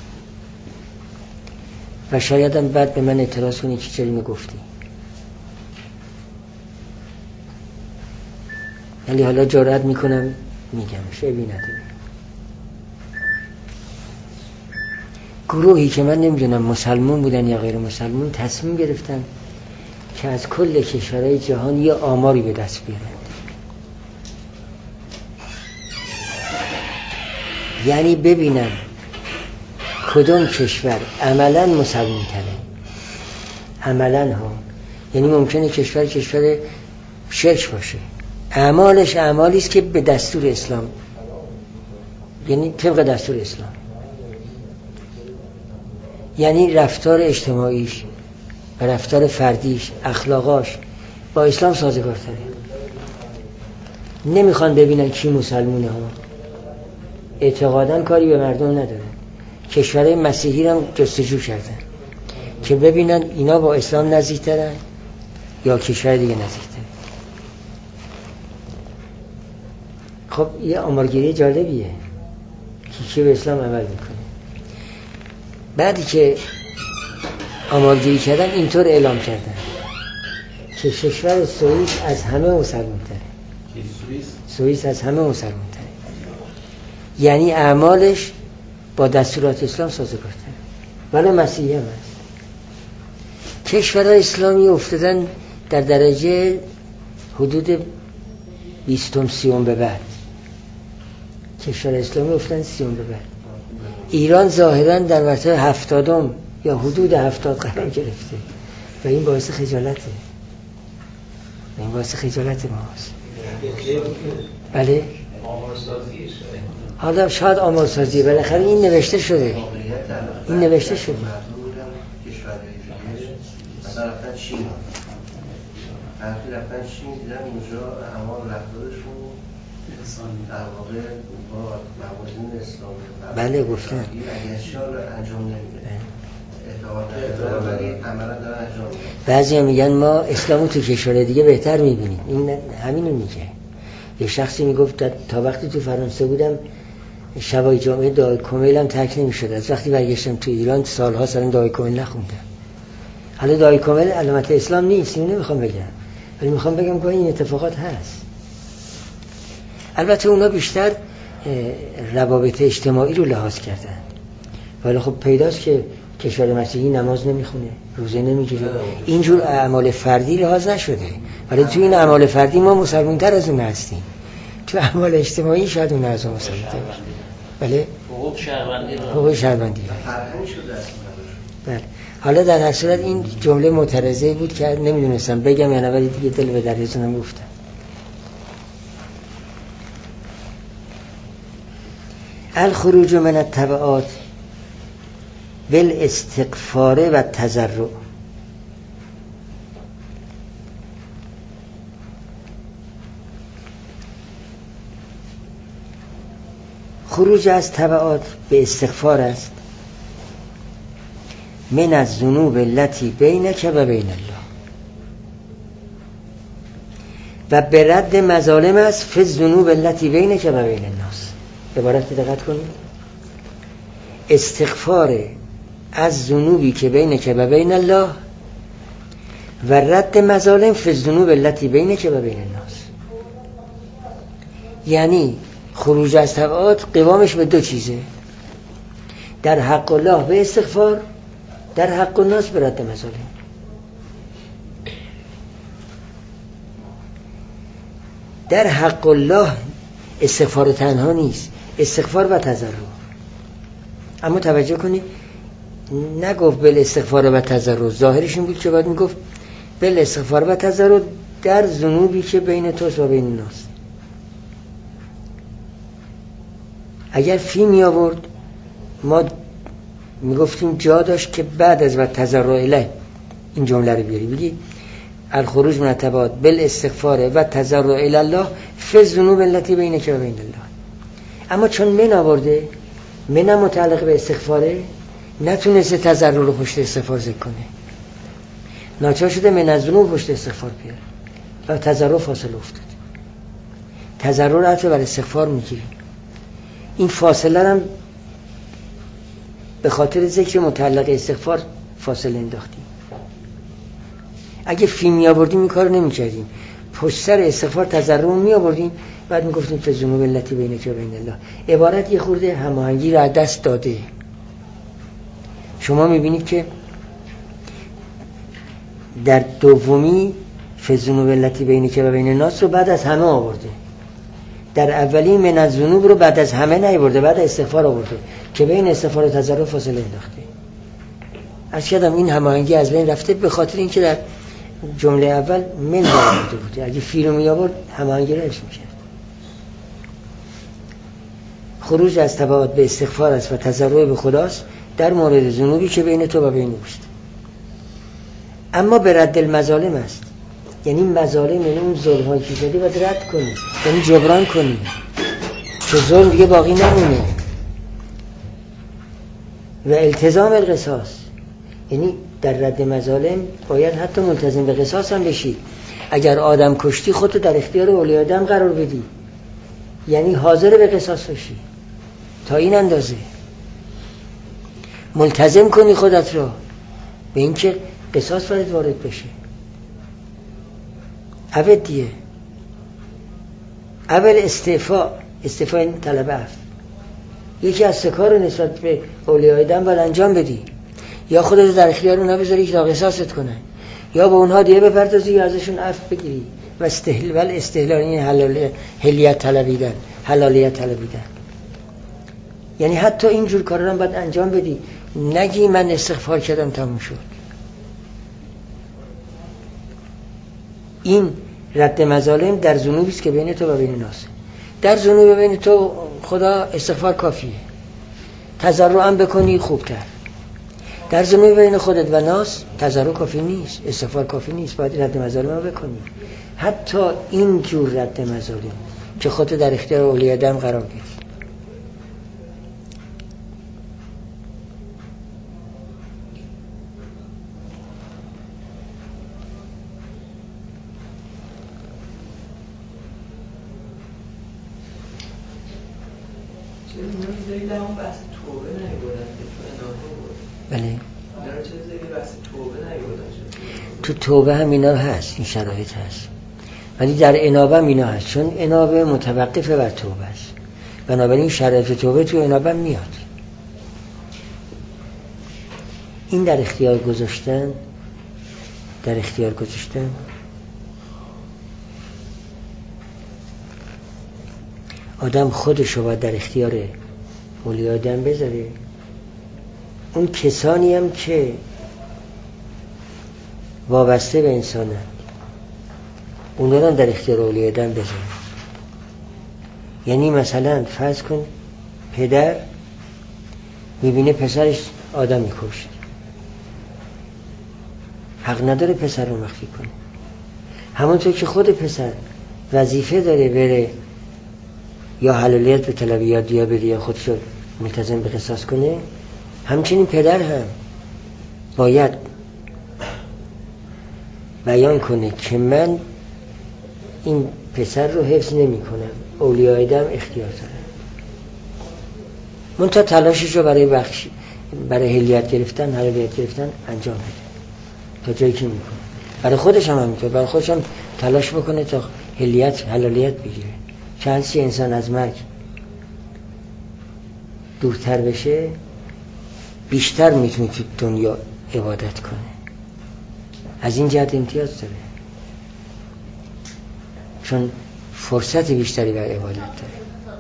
و شاید هم بعد به من اعتراض کنی که چرا اینو گفتی. ولی حالا جرأت میکنم میگم شبی نداره. گروهی که من نمیدونم مسلمان بودن یا غیر مسلمان تصمیم گرفتن که از کل کشورهای جهان یه آماری به دست بیارن، یعنی ببینن کدوم کشور عملاً مسلمان تره. عملاً ها، یعنی ممکنه کشور کشور شرک باشه، اعمالش اعمالی است که به دستور اسلام، یعنی طبق دستور اسلام، یعنی رفتار اجتماعیش و رفتار فردیش، اخلاقاش با اسلام سازگار تره. نمیخوان ببینن کی مسلمونه ها، اعتقاداً کاری به مردم نداره. کشورهای مسیحی هم جستجو کردن که ببینن اینا با اسلام نزدیک‌ترن یا کشور دیگه نزدیک‌ترن. خب یه آمارگیری جالبیه که کی به اسلام عمل میکنه. بعدی که آمارگیری کردن اینطور اعلام کردن که کشور سوئیس از همه مسلمان تره. سوئیس سوئیس از همه مسلمان تره، یعنی اعمالش با دستورات اسلام سازگار تره، ولی مسیحی هم هست. کشورهای اسلامی افتادن در درجه حدود بیستم سیوم به بعد. کشور اسلامی افتادن سیوم به بعد. ایران ظاهراً در مرتبه هفتادم یا حدود هفتاد قرار گرفته و این باعث خجالته. این باعث خجالت ماست. بله؟ حالا شاید آمارسازی، بالاخره این نوشته شده. این نوشته شده. مثلا رفتن چین، وقتی رفتن چین دیدن اونجا اعمال رفتارشون در واقع با موازین اسلامی بله گفتن اگر شال انجام نمیده اعتقاد نداره ولی عملا دارن انجام میده. بعضی هم میگن ما اسلامو تو کشور دیگه بهتر میبینیم. این همینو میگه. یه شخصی میگفت تا وقتی تو فرانسه بودم شبای جامعه دعای کمیلم ترک نمیشد، از وقتی برگشتم تو ایران سالها سالم دعای کمیل نخوندم. حالا دعای کمیل علامت اسلام نیست، اینو نمیخوام بگم، ولی میخوام بگم که این اتفاقات هست. البته اونا بیشتر روابط اجتماعی رو لحاظ کردن، ولی خب پیداست که کشور مسیحی نماز نمیخونه، روزه نمیگیره، اینجور اعمال فردی لحاظ نشده، ولی تو این اعمال فردی ما مسلمان‌تر از اون هستیم. تو اعمال اجتماعی شاید اون از اون مسلمان‌تر باشه. بله؟ حقوق شهروندی حقوق شهروندی. فرهنگ شده است. بله. حالا در هر صورت این جمله معترضه بود که نمیدونستم بگم یا نه، ولی دیگه دل به دریاتونم گفتم. الخروج من التبعات بالاستغفار و تضرع. خروج از تبعات به استغفار است. من از ذنوب التي بینک و بین الله، و به رد مظالم است فی الذنوب التي بینک و بین الناس. عبارت دقت کنید، استغفار از ذنوبی که بینک و بین الله و رد مظالم فی الذنوب التي بینک و بین الناس. یعنی خروج از تبعات قوامش به دو چیزه، در حق الله به استغفار، در حق الناس به رد مظالم. در حق الله استغفار تنها نیست، استغفار و تضرع. اما توجه کنید نگفت بل استغفار و تضرع، ظاهرش این بود که باید میگفت بل استغفار و تضرع در ذنوبی که بین توست و بین الناس. اگر فی می آورد ما میگفتیم جا داشت که بعد از و تضرع الیه این جمله رو بیاری، بگی الخروج من التبعات بالاستغفار و تضرع الی الله فی الذنوب التي بینک و بین الله. اما چون من آورده، من متعلق به استغفاره، نتونسته تضرع رو پشت استغفار ذکر کنه، ناچار شده من از ذنوب پشت استغفار بیاره و تضرع فاصله افتاد. تضرع رو حتی بر استغفار میگیریم. این فاصله هم به خاطر ذکر متعلق استغفار فاصله انداختیم. اگه فی می آوردیم این کار نمی کردیم، پشت سر استغفار تضرع می آوردیم، بعد می گفتیم که ذنوب التی بینک و بین الله. عبارت یه خورده هماهنگی رو از دست داده. شما می بینید که در دومی فذنوب التی بینک و بین الناس رو بعد از همه آورده، در اولی من الذنوب رو بعد از همه نیاورده، بعد استغفار آورده که بین استغفار و تضرع فاصله انداخته. از کردم این هماهنگی از بین رفته به خاطر اینکه در جمله اول من آورده بوده. اگه فی رو می آورد هماهنگی رو حفظ می‌کرد. خروج از تبعات به استغفار است و تضرع به خداست در مورد ذنوبی که بین تو و بین اوست. اما به رد المظالم است، یعنی مظالم، یعنی اون ظلم‌هایی که شده باید رد کنی، یعنی جبران کنی که ظلم دیگه باقی نمونه. و التزام القصاص، یعنی در رد مظالم باید حتی ملتزم به قصاص هم بشی. اگر آدم کشتی خودتو در اختیار اولیاء دم قرار بدی، یعنی حاضر به قصاص بشی تا این اندازه ملتزم کنی خودت رو به اینکه قصاص باید وارد بشه. اول دیه اول استعفا استعفا این طلب عفو، یکی از سه کار نسبت به اولیاء دم باید انجام بدی، یا خودت در اختیار اونها بذاری که تا قصاصت کنن، یا به اونها دیگه بپردازی یا ازشون عفو بگیری. و استحلال ول استحلال این حلال حلیت طلبیدن، حلالیت طلبیدن، یعنی حتی اینجور کارا رو هم باید انجام بدی. نگی من استغفار کردم تموم شد. این رد مظالم در ذنوبی است که بین تو و بین ناس. در ذنوب بین تو خدا استغفار کافیه، تضرع هم بکنی خوبتر. در ذنوب بین خودت و ناس تضرع کافی نیست، استغفار کافی نیست، باید رد مظالم رو بکنی. حتی این جور رد مظالم که خودت در اختیار اولیاء دم قرار گیری. بله تو توبه هم اینا هست، این شرایط هست، ولی در انابه هم اینا هست، چون انابه متوقفه بر توبه است، بنابراین شرایط توبه تو انابه میاد. این در اختیار گذاشتن در اختیار گذاشتن آدم خودشو باید در اختیار اولیاء دم بذاره. اون کسانی هم که وابسته به انسانن اونا رو در اختیار اولیاء دم بذاره. یعنی مثلا فرض کن پدر میبینه پسرش آدم میکشت، حق نداره پسر رو مخفی کنه. همونطور که خود پسر وظیفه داره بره یا حلالیت به طلبی یا دیا بده یا خودشو ملتزم به قصاص کنه، همچنین پدر هم باید بیان کنه که من این پسر رو حفظ نمی کنم، اولیاء دم اختیار دارم. منتها تلاشش رو برای بخش برای حلیت گرفتن، حلالیت گرفتن انجام بده تا جایی که میکنه. برای خودش هم همینطور، برای خودش هم تلاش بکنه تا حلیت حلالیت بگیره. چند سی انسان از مرگ دورتر بشه بیشتر میتونه تو دنیا عبادت کنه. از این جهت امتیاز داره، چون فرصت بیشتری برای عبادت داره.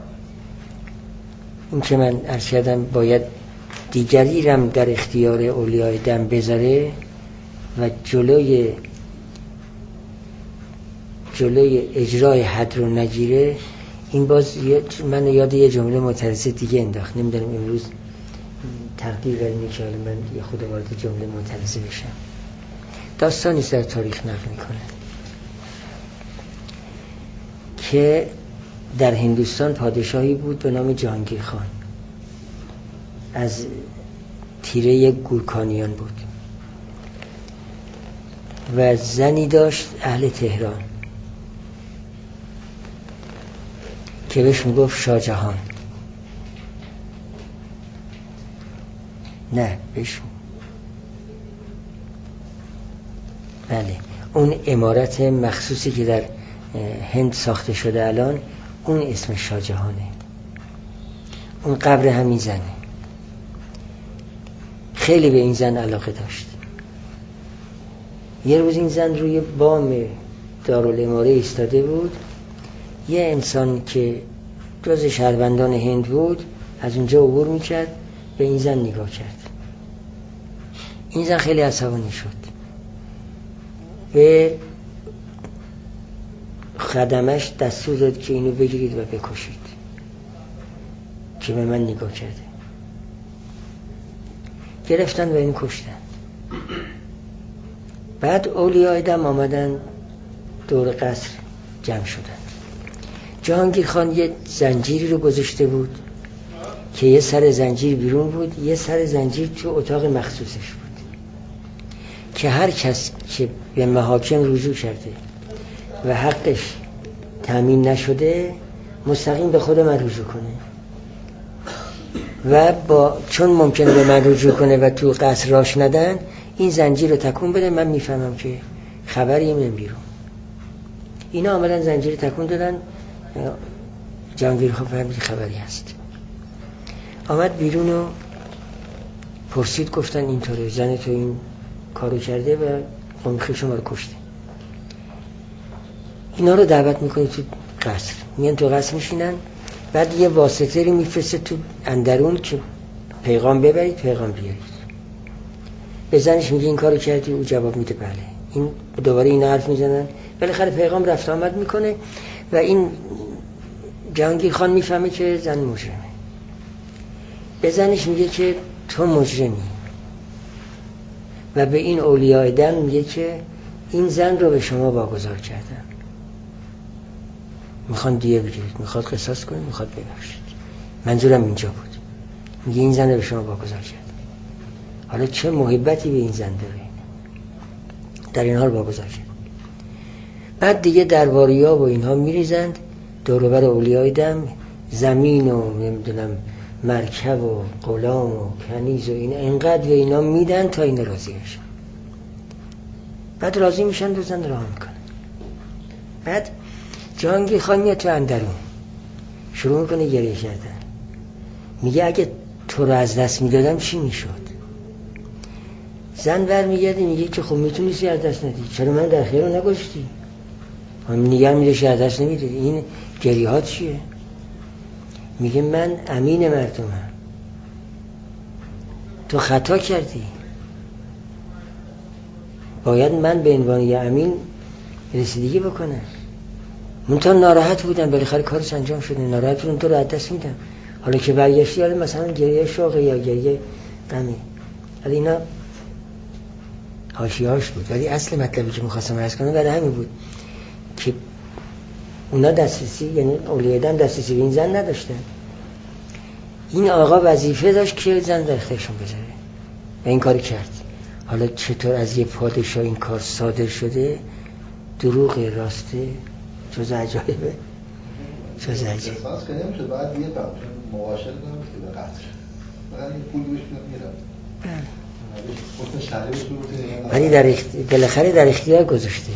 این که من عرض کردم باید دیگری رم در اختیار اولیاء دم بذاره و جلوی جلوی اجرای حد رو نگیره. این باز من یاد یه جمله معترضه دیگه انداخت، نمیدونم امروز تقدیر داریم که من یه خود وارد جمله معترضه بشم. داستانی در تاریخ نقل میکنه که در هندوستان پادشاهی بود به نام جهانگیر خان، از تیره گورکانیان بود و زنی داشت اهل تهران که بهش میگفت شاه جهان. نه بهش بله اون عمارت مخصوصی که در هند ساخته شده الان، اون اسم شاه جهانه، اون قبر همین زنه. خیلی به این زن علاقه داشت. یه روز این زن روی بام دارالعماره ایستاده بود، یه انسان که جز شهروندان هند بود از اونجا عبور میکرد، به این زن نگاه کرد. این زن خیلی عصبانی شد، به خدمش دستور داد که اینو بگیرید و بکشید که به من نگاه کرده. گرفتن و این کشتن. بعد اولیای دم آمدن دور قصر جمع شدن. جهانگیر خان یه زنجیری رو گذاشته بود که یه سر زنجیر بیرون بود، یه سر زنجیر تو اتاق مخصوصش بود که هر کس که به محاکم رجوع کرده و حقش تامین نشده مستقیم به خود من رجوع کنه و با چون ممکنه به من رجوع کنه و تو قصر راش ندن، این زنجیر رو تکون بده، من میفهمم که خبری من بیرون. اینا آمدن زنجیر تکون دادن، جهانگیر خان فهمید خبری هست. آمد بیرون و پرسید، گفتن اینطوره زن تو این کارو کرده و قومخیل شما رو کشته. اینا رو دعوت میکنه تو قصر، میان تو قصر میشینن. بعد یه واسطه رو میفرسته تو اندرون که پیغام ببرید پیغام بیارید. به زنش میگه این کارو کردی، او جواب میده بله. این دوباره این حرف میزنن، بالاخره پیغام رفت آمد میکنه و این جهانگیر خان میفهمه که زن مجرمه. به زنش میگه که تو مجرمی و به این اولیاء دم میگه که این زن رو به شما واگذار کردم، میخوان دیه بگیرید، میخواد قصاص کنید، میخواد ببخشید، منظورم اینجا بود. میگه این زن رو به شما واگذار کردم. حالا چه محبتی به این زن داره، در این حال واگذار کرد. بعد دیگه درباریا و اینها میریزند دور و بر اولیاء دم، زمین و نمیدونم مرکب و غلام و کنیز و این انقدر به اینا میدن تا این راضی بشن. بعد راضی میشن دو زن راه میکنن. بعد جهانگیر خان میاد تو اندرون شروع میکنه گریه کردن. میگه اگه تو رو از دست میدادم چی میشد؟ زن برمیگرده میگه که خب میتونستی از دست ندی، چرا من در خیر رو نگذاشتی؟ هم نگه میداشی از دست نمیدی. این گریه ها چیه؟ میگه من امین مردمم، تو خطا کردی، باید من به عنوان یه امین رسیدگی بکنم. من تا ناراحت بودم، بالاخره کارش انجام شده، ناراحت بودم تو رو از دست میدم. حالا که برگشتی حالا مثلا گریه شوقه یا گریه غمی. حالا اینا حاشیه‌اش بود، ولی اصل مطلبی که می‌خواستم عرض کنم برای همین بود که اونا دسترسی، یعنی اولیاء دم دسترسی به این زن نداشتن. این آقا وظیفه داشت که زن در اختیارشون بذاره و این کاری کرد. حالا چطور از یه پادشاه این کار صادر شده؟ دروغ راسته جز عجایبه، جز عجایب. احساس که نمیشه باید یه تا مباشر کنم که به قصر بعد این پول بهش میرم. ولی در اخت... بالاخره در اختیار گذاشته.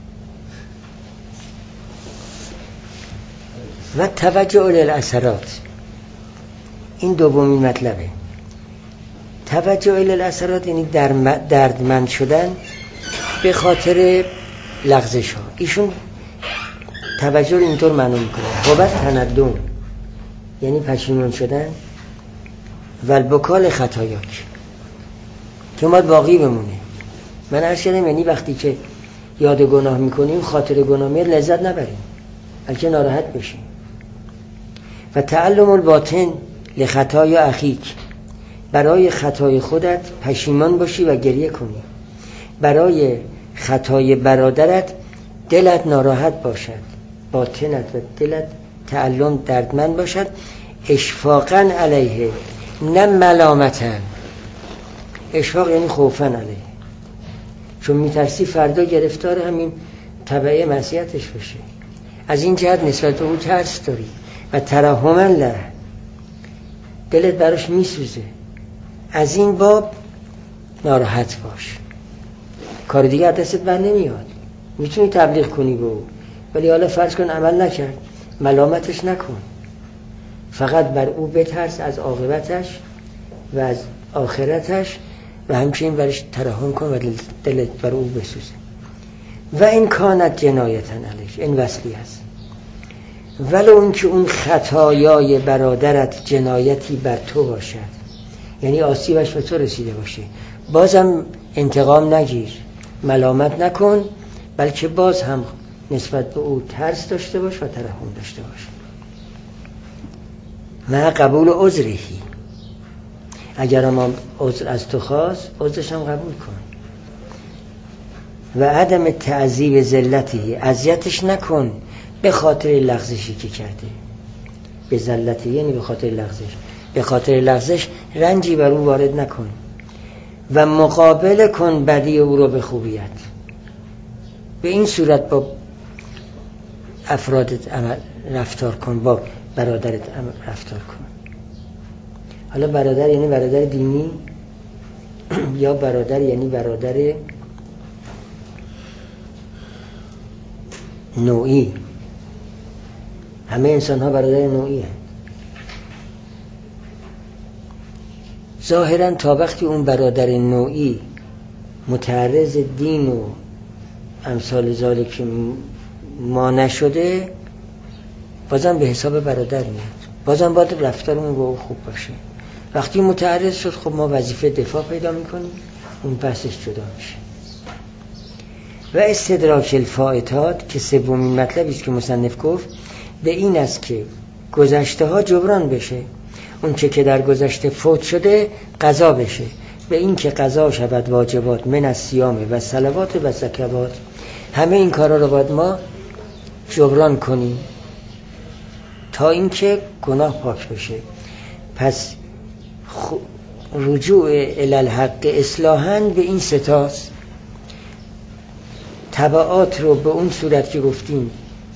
و توجه للاثرات، این دومین مطلبه. توجه للاثرات یعنی در دردمند شدن به خاطر لغزش ها. ایشون توجه رو اینطور معنی میکنه: هوبت تندم یعنی پشیمان شدن، و البکال خطایاک که ما باقی بمونه. من عرض کردم یعنی وقتی که یاد گناه میکنیم خاطر گناه میاد لذت نبریم بلکه ناراحت بشیم. و تعلم الباطن لخطای اخیک، برای خطای خودت پشیمان باشی و گریه کنی، برای خطای برادرت دلت ناراحت باشد، باطنت و دلت تعلم دردمند باشد، اشفاقا علیه نه ملامتن. اشفاق یعنی خوفن علیه، چون میترسی فردا گرفتار همین تبعه معصیتش بشه، از این جهت نسبت به او ترس داری. و ترحما له، دلت براش میسوزه، از این باب ناراحت باش. کار دیگه از دستت بر نمیاد، میتونی تبلیغ کنی به او، ولی حالا فرض کن عمل نکرد، ملامتش نکن، فقط بر او بترس از عاقبتش و از آخرتش و همچنین برش ترحم کن و دلت بر او بسوزه. و این کانت جنایتن علیش، این وصلی هست، ولو اون که اون خطایای برادرت جنایتی بر تو باشد، یعنی آسیبش به تو رسیده باشه، بازم انتقام نگیر، ملامت نکن، بلکه باز هم نسبت به او ترس داشته باش و ترحم داشته باش. نه قبول عذرهی، اگر ما عذر از تو خواست عذرش هم قبول کن. و عدم تعذیب ذلتی، اذیتش نکن به خاطر لغزشی که کرده. به ذلتی یعنی به خاطر لغزش، به خاطر لغزش رنجی بر او وارد نکن. و مقابله کن بدی او رو به خوبیت. به این صورت با افرادت عمل رفتار کن، با برادرت رفتار کن. حالا برادر یعنی برادر دینی یا برادر یعنی برادر نوعی. همه انسان ها برادر نوعی هست. ظاهرا تا وقتی اون برادر نوعی متعرض دین و امثال ذالک ما نشده، بازم به حساب برادر میاد، بازم باید رفتارمون با او خوب باشه. وقتی متعرض شد، خب ما وظیفه دفاع پیدا میکنیم، اون بحثش جدا میشه. و استدراک الفائتات که سومین مطلبی است که مصنف گفت، به این است که گذشته ها جبران بشه، اون چه که در گذشته فوت شده قضا بشه، به این که قضا شود واجبات من از صیام و صلوات و زکوات. همه این کارا رو باید ما جبران کنیم تا اینکه گناه پاک بشه. پس خ... رجوع الی الحق اصلاحاً به این ستاست. تبعات رو به اون صورت که گفتیم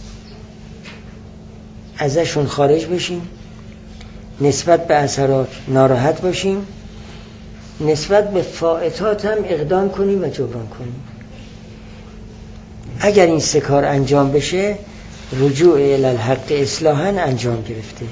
ازشون خارج بشیم، نسبت به اثرات ناراحت باشیم، نسبت به فائتات هم اقدام کنیم و جبران کنیم. اگر این سه کار انجام بشه، رجوع الی الحق اصلاحاً انجام گرفته.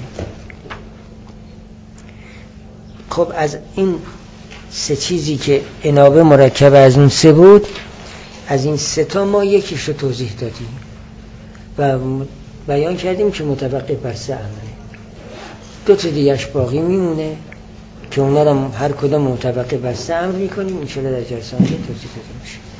خب از این سه چیزی که انابه مرکب از اون سه بود، از این سه تا ما یکیش رو توضیح دادیم و بیان کردیم که متوقف بر سه عمله. دو تا دیگه‌اش باقی میمونه که اونا رو هر کدوم متوقف بر سه امر میکنیم، انشاءالله در جلسه آینده توضیح داده میشه.